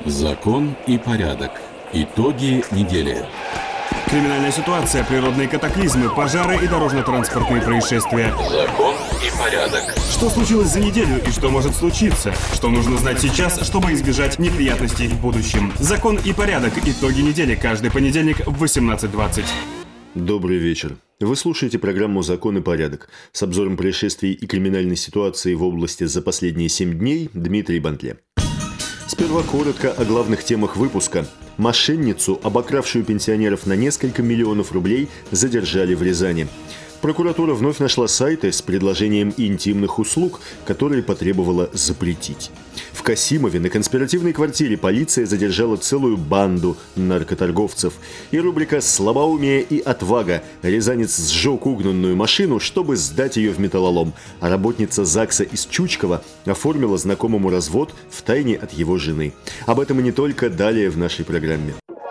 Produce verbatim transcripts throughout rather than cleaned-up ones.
Закон и порядок. Итоги недели. Криминальная ситуация, природные катаклизмы, пожары и дорожно-транспортные происшествия. Закон и порядок. Что случилось за неделю и что может случиться? Что нужно знать сейчас, чтобы избежать неприятностей в будущем? Закон и порядок. Итоги недели. Каждый понедельник в восемнадцать двадцать. Добрый вечер. Вы слушаете программу «Закон и порядок» с обзором происшествий и криминальной ситуации в области за последние семь дней Дмитрий Бантле. Сперва коротко о главных темах выпуска. Мошенницу, обокравшую пенсионеров на несколько миллионов рублей, задержали в Рязани. Прокуратура вновь нашла сайты с предложением интимных услуг, которые потребовала запретить. В Касимове на конспиративной квартире полиция задержала целую банду наркоторговцев. И рубрика «Слабоумие и отвага». Рязанец сжег угнанную машину, чтобы сдать ее в металлолом. А работница ЗАГСа из Чучкова оформила знакомому развод втайне от его жены. Об этом и не только, далее в нашей программе.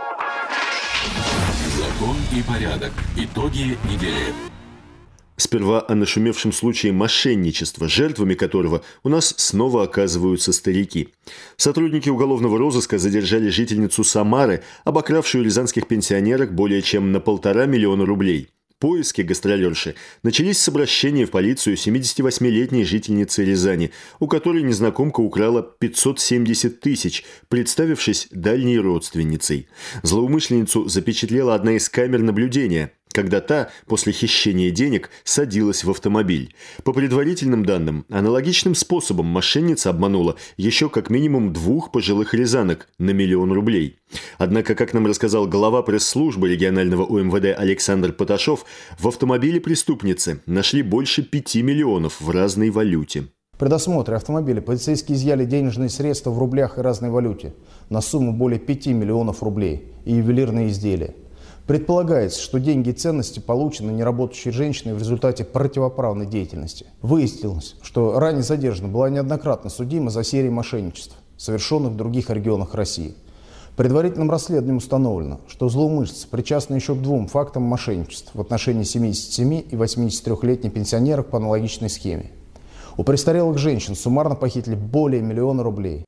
Закон и порядок. Итоги недели. Сперва о нашумевшем случае мошенничества, жертвами которого у нас снова оказываются старики. Сотрудники уголовного розыска задержали жительницу Самары, обокравшую рязанских пенсионерок более чем на полтора миллиона рублей. Поиски гастролерши начались с обращения в полицию семидесятивосьмилетней жительницы Рязани, у которой незнакомка украла пятьсот семьдесят тысяч, представившись дальней родственницей. Злоумышленницу запечатлела одна из камер наблюдения, когда та, после хищения денег, садилась в автомобиль. По предварительным данным, аналогичным способом мошенница обманула еще как минимум двух пожилых рязанок на миллион рублей. Однако, как нам рассказал глава пресс-службы регионального У Эм Вэ Дэ Александр Поташов, в автомобиле преступницы нашли больше пяти миллионов в разной валюте. При досмотре автомобиля полицейские изъяли денежные средства в рублях и разной валюте на сумму более пяти миллионов рублей и ювелирные изделия. Предполагается, что деньги и ценности получены неработающей женщиной в результате противоправной деятельности. Выяснилось, что ранее задержана была неоднократно судима за серией мошенничеств, совершенных в других регионах России. Предварительным расследованием установлено, что злоумышленницы причастны еще к двум фактам мошенничеств в отношении семидесяти семи и восьмидесятитрёхлетних пенсионерок по аналогичной схеме. У престарелых женщин суммарно похитили более миллиона рублей.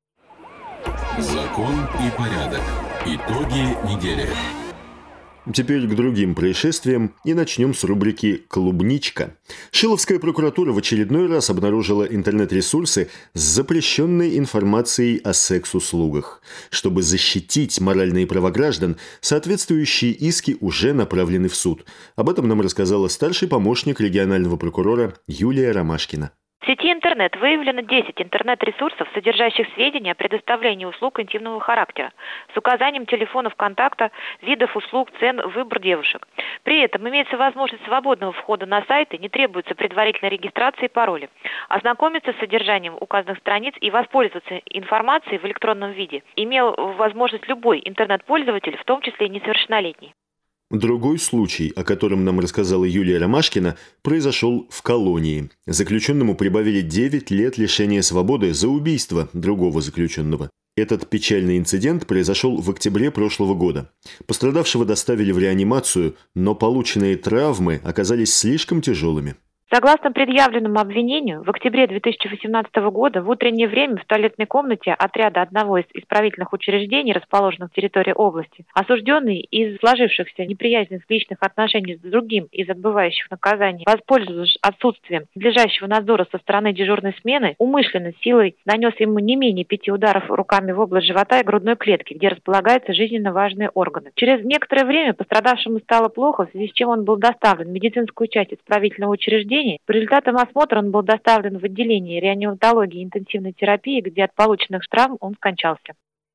Закон и порядок. Итоги недели. Теперь к другим происшествиям и начнем с рубрики «Клубничка». Шиловская прокуратура в очередной раз обнаружила интернет-ресурсы с запрещенной информацией о секс-услугах. Чтобы защитить моральные права граждан, соответствующие иски уже направлены в суд. Об этом нам рассказала старший помощник регионального прокурора Юлия Ромашкина. В сети интернет выявлено десять интернет-ресурсов, содержащих сведения о предоставлении услуг интимного характера, с указанием телефонов контакта, видов услуг, цен, выбор девушек. При этом имеется возможность свободного входа на сайты, не требуется предварительной регистрации и пароля. Ознакомиться с содержанием указанных страниц и воспользоваться информацией в электронном виде имел возможность любой интернет-пользователь, в том числе и несовершеннолетний. Другой случай, о котором нам рассказала Юлия Ромашкина, произошел в колонии. Заключенному прибавили девять лет лишения свободы за убийство другого заключенного. Этот печальный инцидент произошел в октябре прошлого года. Пострадавшего доставили в реанимацию, но полученные травмы оказались слишком тяжелыми. Согласно предъявленному обвинению, в октябре две тысячи восемнадцатого года в утреннее время в туалетной комнате отряда одного из исправительных учреждений, расположенных в территории области, осужденный из сложившихся неприязненных личных отношений с другим из отбывающих наказаний, воспользовавшись отсутствием надлежащего надзора со стороны дежурной смены, умышленно силой нанес ему не менее пяти ударов руками в область живота и грудной клетки, где располагаются жизненно важные органы. Через некоторое время пострадавшему стало плохо, в связи с чем он был доставлен в медицинскую часть исправительного учреждения. По результатам осмотра он был доставлен в отделение реаниматологии и интенсивной терапии, где от полученных травм он скончался.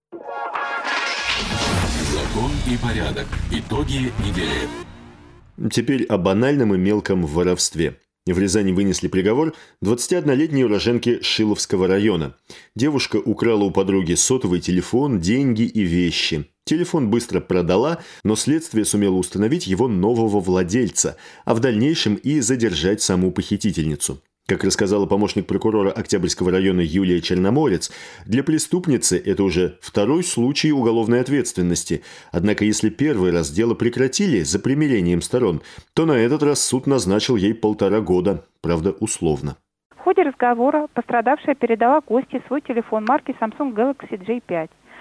Закон и порядок. Итоги недели. Теперь о банальном и мелком воровстве. В Рязани вынесли приговор двадцатиоднолетней уроженке Шиловского района. Девушка украла у подруги сотовый телефон, деньги и вещи. Телефон быстро продала, но следствие сумело установить его нового владельца, а в дальнейшем и задержать саму похитительницу. Как рассказала помощник прокурора Октябрьского района Юлия Черноморец, для преступницы это уже второй случай уголовной ответственности. Однако если первый раз дело прекратили за примирением сторон, то на этот раз суд назначил ей полтора года, правда условно. В ходе разговора пострадавшая передала гостье свой телефон марки Samsung Galaxy Джей пять.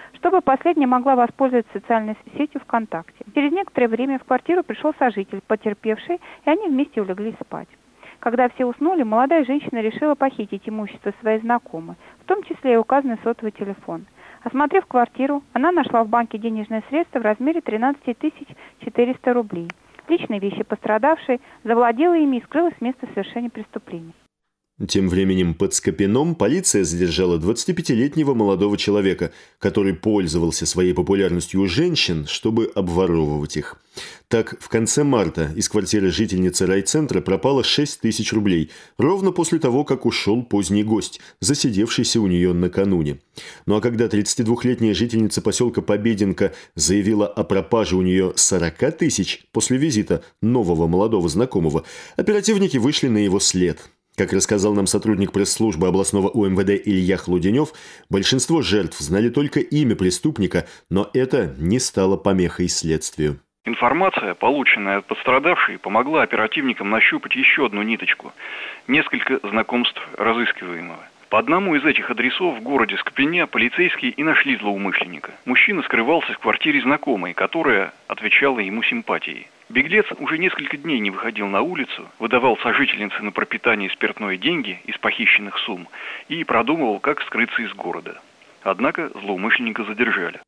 чтобы последняя могла воспользоваться социальной сетью ВКонтакте. Через некоторое время в квартиру пришел сожитель, потерпевший, и они вместе улеглись спать. Когда все уснули, молодая женщина решила похитить имущество своей знакомой, в том числе и указанный сотовый телефон. Осмотрев квартиру, она нашла в банке денежные средства в размере тринадцать тысяч четыреста рублей. Личные вещи пострадавшей, завладела ими и скрылась с места совершения преступления. Тем временем под Скопином полиция задержала двадцатипятилетнего молодого человека, который пользовался своей популярностью у женщин, чтобы обворовывать их. Так, в конце марта из квартиры жительницы райцентра пропало шесть тысяч рублей, ровно после того, как ушел поздний гость, засидевшийся у нее накануне. Ну а когда тридцатидвухлетняя жительница поселка Побединка заявила о пропаже у нее сорока тысяч после визита нового молодого знакомого, оперативники вышли на его след. Как рассказал нам сотрудник пресс-службы областного У Эм Вэ Дэ Илья Хлуденев, большинство жертв знали только имя преступника, но это не стало помехой следствию. Информация, полученная от пострадавшей, помогла оперативникам нащупать еще одну ниточку – несколько знакомств разыскиваемого. По одному из этих адресов в городе Скопине полицейские и нашли злоумышленника. Мужчина скрывался в квартире знакомой, которая отвечала ему симпатией. Беглец уже несколько дней не выходил на улицу, выдавал сожительнице на пропитание и спиртное деньги из похищенных сумм и продумывал, как скрыться из города. Однако злоумышленника задержали.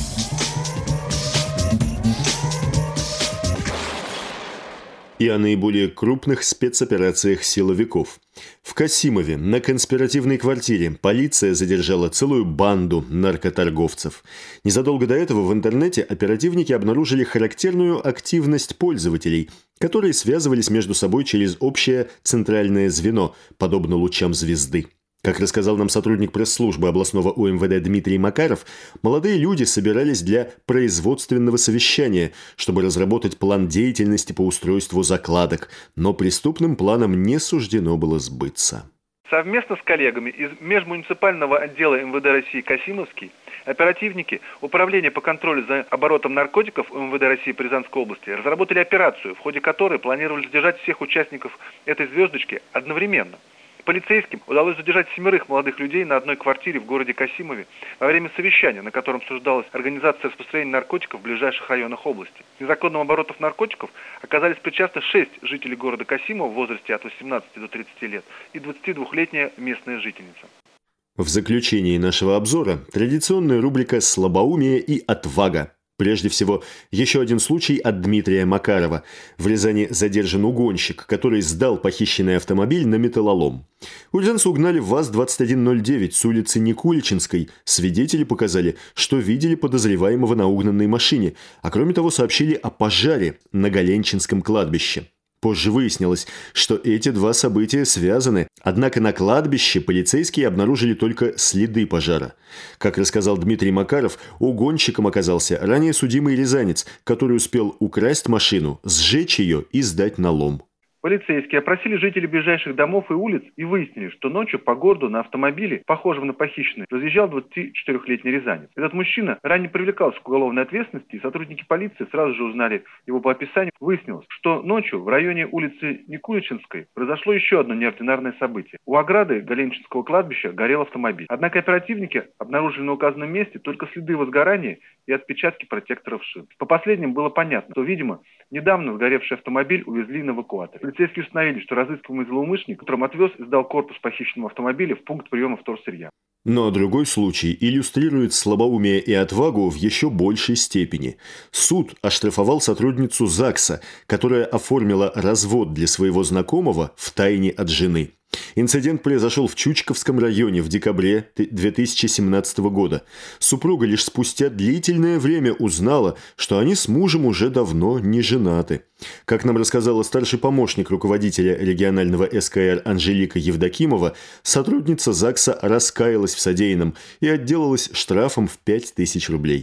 И о наиболее крупных спецоперациях силовиков. В Касимове на конспиративной квартире полиция задержала целую банду наркоторговцев. Незадолго до этого в интернете оперативники обнаружили характерную активность пользователей, которые связывались между собой через общее центральное звено, подобно лучам звезды. Как рассказал нам сотрудник пресс-службы областного У Эм Вэ Дэ Дмитрий Макаров, молодые люди собирались для производственного совещания, чтобы разработать план деятельности по устройству закладок, но преступным планам не суждено было сбыться. Совместно с коллегами из межмуниципального отдела Эм Вэ Дэ России «Касимовский» оперативники Управления по контролю за оборотом наркотиков Эм Вэ Дэ России по Рязанской области разработали операцию, в ходе которой планировали задержать всех участников этой звездочки одновременно. Полицейским удалось задержать семерых молодых людей на одной квартире в городе Касимове во время совещания, на котором обсуждалась организация распространения наркотиков в ближайших районах области. К незаконным оборотам наркотиков оказались причастны шесть жителей города Касимова в возрасте от восемнадцати до тридцати лет и двадцатидвухлетняя местная жительница. В заключении нашего обзора традиционная рубрика «Слабоумие и отвага». Прежде всего, еще один случай от Дмитрия Макарова. В Рязани задержан угонщик, который сдал похищенный автомобиль на металлолом. Урзенцу угнали ВАЗ двадцать один ноль девять с улицы Никуличинской. Свидетели показали, что видели подозреваемого на угнанной машине, а кроме того сообщили о пожаре на Галенчинском кладбище. Позже выяснилось, что эти два события связаны, однако на кладбище полицейские обнаружили только следы пожара. Как рассказал Дмитрий Макаров, угонщиком оказался ранее судимый рязанец, который успел украсть машину, сжечь ее и сдать на лом. Полицейские опросили жителей ближайших домов и улиц и выяснили, что ночью по городу на автомобиле, похожем на похищенный, разъезжал двадцатичетырёхлетний рязанец. Этот мужчина ранее привлекался к уголовной ответственности, и сотрудники полиции сразу же узнали его по описанию. Выяснилось, что ночью в районе улицы Никуличинской произошло еще одно неординарное событие. У ограды Галенчинского кладбища горел автомобиль. Однако оперативники обнаружили на указанном месте только следы возгорания и отпечатки протекторов шин. По последним было понятно, что, видимо, недавно сгоревший автомобиль увезли на эвакуаторе. Полицейские установили, что разыскиваемый злоумышленник утром отвез и сдал корпус похищенного автомобиля в пункт приема вторсырья. Но другой случай иллюстрирует слабоумие и отвагу в еще большей степени. Суд оштрафовал сотрудницу ЗАГСа, которая оформила развод для своего знакомого втайне от жены. Инцидент произошел в Чучковском районе в декабре две тысячи семнадцатого года. Супруга лишь спустя длительное время узнала, что они с мужем уже давно не женаты. Как нам рассказала старший помощник руководителя регионального эс ка эр Анжелика Евдокимова, сотрудница ЗАГСа раскаялась в содеянном и отделалась штрафом в пять тысяч рублей.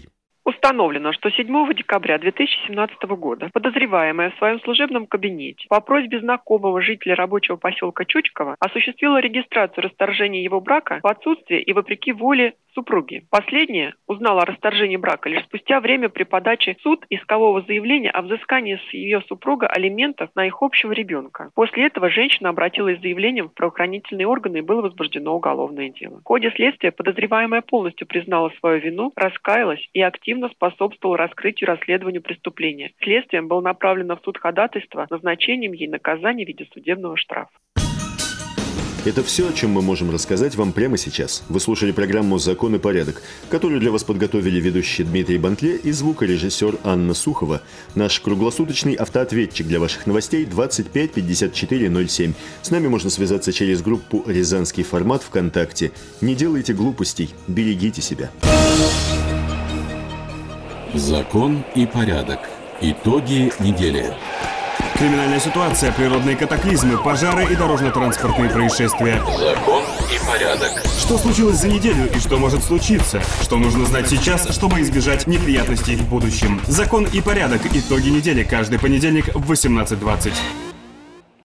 Установлено, что седьмого декабря две тысячи семнадцатого года подозреваемая в своем служебном кабинете по просьбе знакомого жителя рабочего поселка Чучково осуществила регистрацию расторжения его брака в отсутствие и вопреки воле супруги. Последняя узнала о расторжении брака лишь спустя время при подаче в суд искового заявления о взыскании с ее супруга алиментов на их общего ребенка. После этого женщина обратилась с заявлением в правоохранительные органы и было возбуждено уголовное дело. В ходе следствия подозреваемая полностью признала свою вину, раскаялась и активно способствовала раскрытию и расследованию преступления. Следствием было направлено в суд ходатайство с назначением ей наказания в виде судебного штрафа. Это все, о чем мы можем рассказать вам прямо сейчас. Вы слушали программу «Закон и порядок», которую для вас подготовили ведущий Дмитрий Бантле и звукорежиссер Анна Сухова. Наш круглосуточный автоответчик для ваших новостей двадцать пять пятьдесят четыре ноль семь. С нами можно связаться через группу «Рязанский формат» ВКонтакте. Не делайте глупостей, берегите себя. Закон и порядок. Итоги недели. Криминальная ситуация, природные катаклизмы, пожары и дорожно-транспортные происшествия. Закон и порядок. Что случилось за неделю и что может случиться? Что нужно знать сейчас, чтобы избежать неприятностей в будущем? Закон и порядок. Итоги недели каждый понедельник в восемнадцать двадцать.